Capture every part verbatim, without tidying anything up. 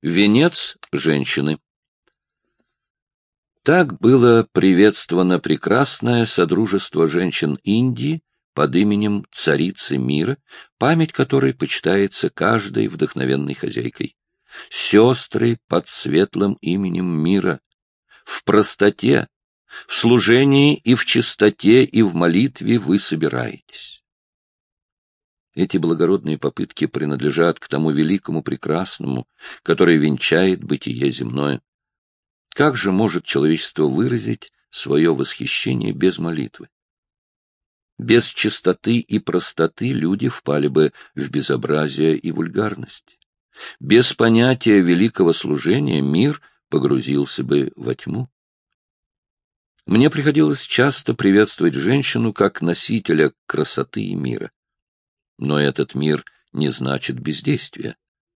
Венец женщины. Так было приветствовано прекрасное содружество женщин Индии под именем Царицы мира, память которой почитается каждой вдохновенной хозяйкой. Сестры под светлым именем мира, в простоте, в служении и в чистоте, и в молитве вы собираетесь. Эти благородные попытки принадлежат к тому великому прекрасному, который венчает бытие земное. Как же может человечество выразить свое восхищение без молитвы? Без чистоты и простоты люди впали бы в безобразие и вульгарность. Без понятия великого служения мир погрузился бы во тьму. Мне приходилось часто приветствовать женщину как носителя красоты и мира. Но этот мир не значит бездействия.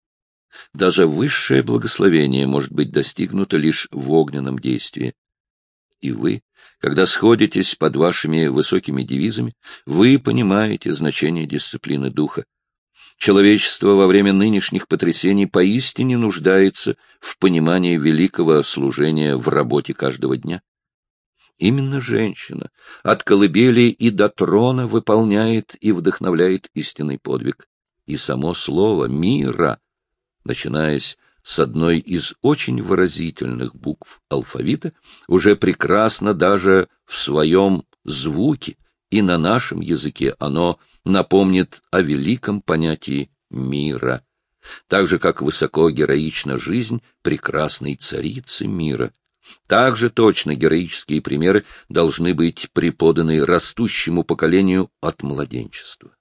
Даже высшее благословение может быть достигнуто лишь в огненном действии. И вы, когда сходитесь под вашими высокими девизами, вы понимаете значение дисциплины духа. Человечество во время нынешних потрясений поистине нуждается в понимании великого служения в работе каждого дня. Именно женщина от колыбели и до трона выполняет и вдохновляет истинный подвиг. И само слово «мира», начинаясь с одной из очень выразительных букв алфавита, уже прекрасно даже в своем звуке, и на нашем языке оно напомнит о великом понятии мира, так же, как высоко героична жизнь прекрасной царицы мира. Также точно героические примеры должны быть преподаны растущему поколению от младенчества.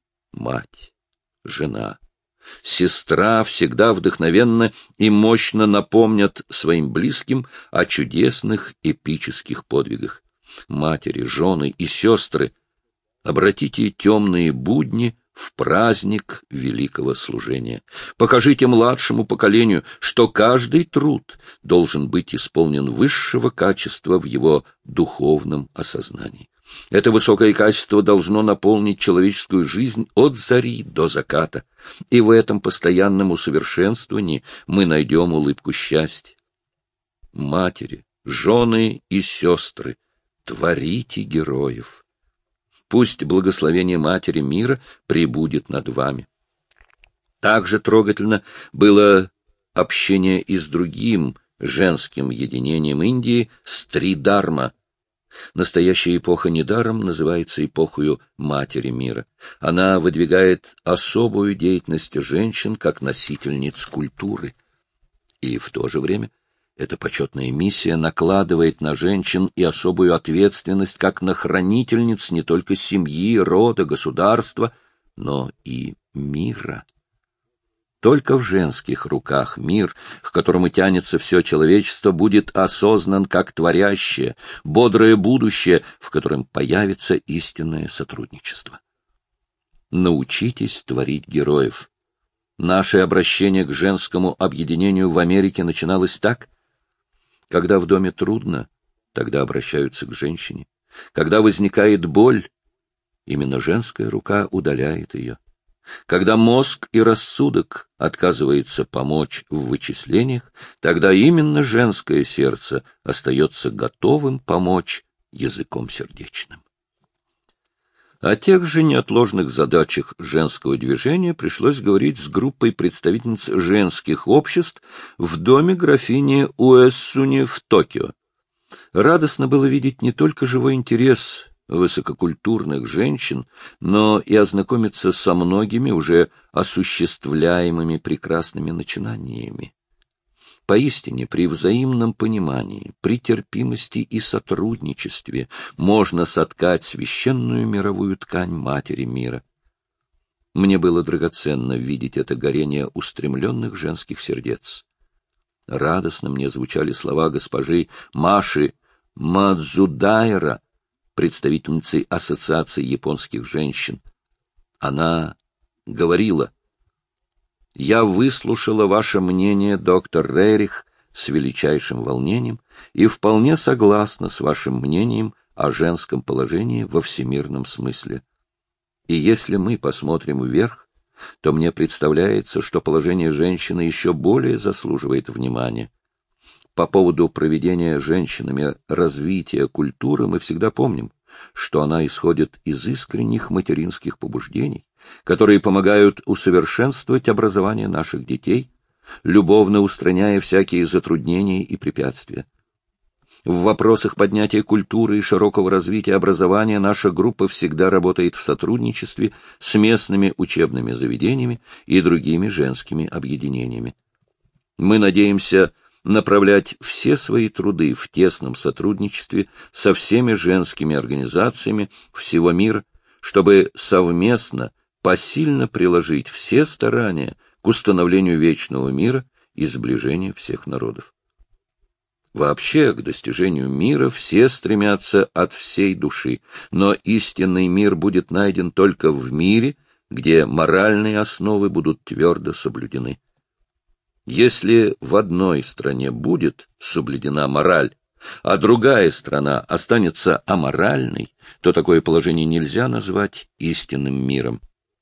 Мать, жена, сестра всегда вдохновенно и мощно напомнят своим близким о чудесных эпических подвигах. Матери, жены и сестры, обратите темные будни в праздник великого служения. Покажите младшему поколению, что каждый труд должен быть исполнен высшего качества в его духовном осознании. Это высокое качество должно наполнить человеческую жизнь от зари до заката, и в этом постоянном усовершенствовании мы найдем улыбку счастья. Матери, жены и сестры, творите героев. Пусть благословение Матери мира пребудет над вами. Также трогательно было общение и с другим женским единением Индии — Стридхарма. Настоящая эпоха недаром называется эпохою Матери мира. Она выдвигает особую деятельность женщин как носительниц культуры. И в то же время эта почетная миссия накладывает на женщин и особую ответственность как на хранительниц не только семьи, рода, государства, но и мира. Только в женских руках мир, к которому тянется все человечество, будет осознан как творящее, бодрое будущее, в котором появится истинное сотрудничество. Научитесь творить героев. Наше обращение к женскому объединению в Америке начиналось так. Когда в доме трудно, тогда обращаются к женщине. Когда возникает боль, именно женская рука удаляет ее. Когда мозг и рассудок отказывается помочь в вычислениях, тогда именно женское сердце остается готовым помочь языком сердечным. О тех же неотложных задачах женского движения пришлось говорить с группой представительниц женских обществ в доме графини Уэссуни в Токио. Радостно было видеть не только живой интерес высококультурных женщин, но и ознакомиться со многими уже осуществляемыми прекрасными начинаниями. Поистине, при взаимном понимании, при терпимости и сотрудничестве можно соткать священную мировую ткань Матери мира. Мне было драгоценно видеть это горение устремленных женских сердец. Радостно мне звучали слова госпожи Маши Мадзудайра, представительницы Ассоциации японских женщин. Она говорила: «Я выслушала ваше мнение, доктор Рерих, с величайшим волнением и вполне согласна с вашим мнением о женском положении во всемирном смысле. И если мы посмотрим вверх, то мне представляется, что положение женщины еще более заслуживает внимания. По поводу проведения женщинами развития культуры мы всегда помним, что она исходит из искренних материнских побуждений, которые помогают усовершенствовать образование наших детей, любовно устраняя всякие затруднения и препятствия. В вопросах поднятия культуры и широкого развития образования наша группа всегда работает в сотрудничестве с местными учебными заведениями и другими женскими объединениями. Мы надеемся направлять все свои труды в тесном сотрудничестве со всеми женскими организациями всего мира, чтобы совместно посильно приложить все старания к установлению вечного мира и сближения всех народов. Вообще, к достижению мира все стремятся от всей души, но истинный мир будет найден только в мире, где моральные основы будут твердо соблюдены. Если в одной стране будет соблюдена мораль, а другая страна останется аморальной, то такое положение нельзя назвать истинным миром.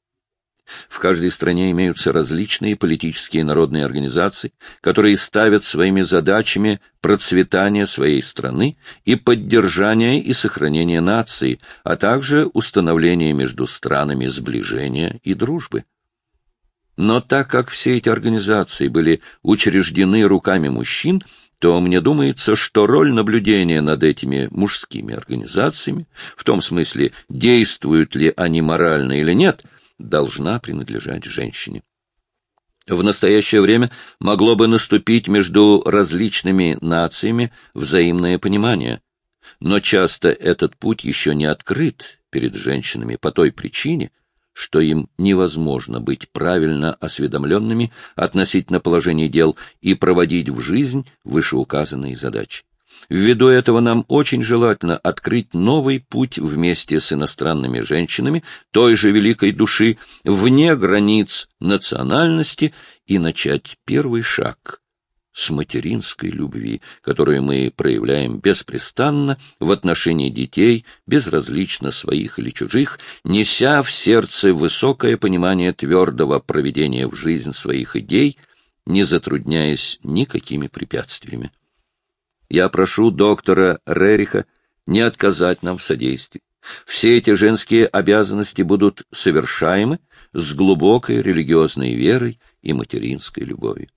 В каждой стране имеются различные политические и народные организации, которые ставят своими задачами процветание своей страны и поддержание и сохранение нации, а также установление между странами сближения и дружбы. Но так как все эти организации были учреждены руками мужчин, то мне думается, что роль наблюдения над этими мужскими организациями, в том смысле, действуют ли они морально или нет, должна принадлежать женщине. В настоящее время могло бы наступить между различными нациями взаимное понимание, но часто этот путь еще не открыт перед женщинами по той причине, что им невозможно быть правильно осведомленными относительно положения дел и проводить в жизнь вышеуказанные задачи. Ввиду этого нам очень желательно открыть новый путь вместе с иностранными женщинами той же великой души вне границ национальности и начать первый шаг с материнской любви, которую мы проявляем беспрестанно в отношении детей, безразлично своих или чужих, неся в сердце высокое понимание твердого проведения в жизнь своих идей, не затрудняясь никакими препятствиями. Я прошу доктора Рериха не отказать нам в содействии. Все эти женские обязанности будут совершаемы с глубокой религиозной верой и материнской любовью.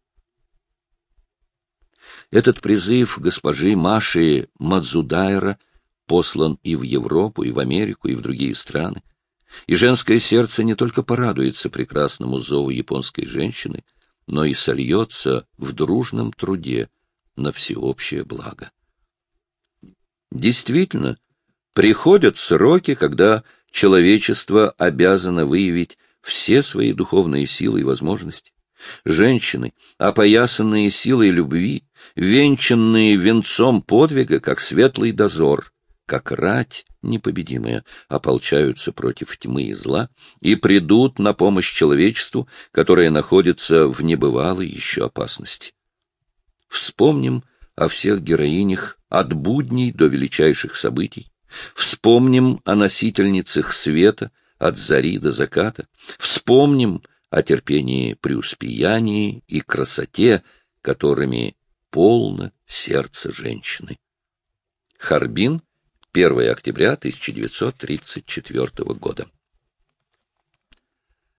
Этот призыв госпожи Маши Мадзудайра послан и в Европу, и в Америку, и в другие страны. И женское сердце не только порадуется прекрасному зову японской женщины, но и сольется в дружном труде на всеобщее благо. Действительно, приходят сроки, когда человечество обязано выявить все свои духовные силы и возможности. Женщины, опоясанные силой любви, венчанные венцом подвига, как светлый дозор, как рать непобедимая, ополчаются против тьмы и зла и придут на помощь человечеству, которое находится в небывалой еще опасности. Вспомним о всех героинях от будней до величайших событий, вспомним о носительницах света от зари до заката, вспомним о терпении преуспеянии и красоте, которыми полно сердце женщины. Харбин, первое октября тысяча девятьсот тридцать четвёртого года.